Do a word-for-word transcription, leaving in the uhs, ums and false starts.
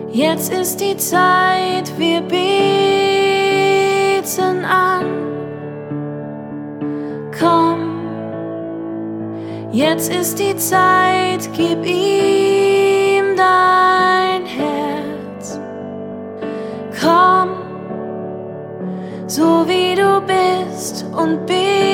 Jetzt ist die Zeit, wir beten an. Komm, jetzt ist die Zeit, gib ihm dein Herz. Komm, so wie du bist und bete.